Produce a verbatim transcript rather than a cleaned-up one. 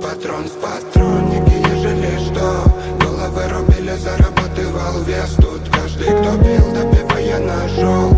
патрон в патроннике, ежели что. Головы рубили, зарабатывал вес. Тут каждый, кто пил, допивая ножом.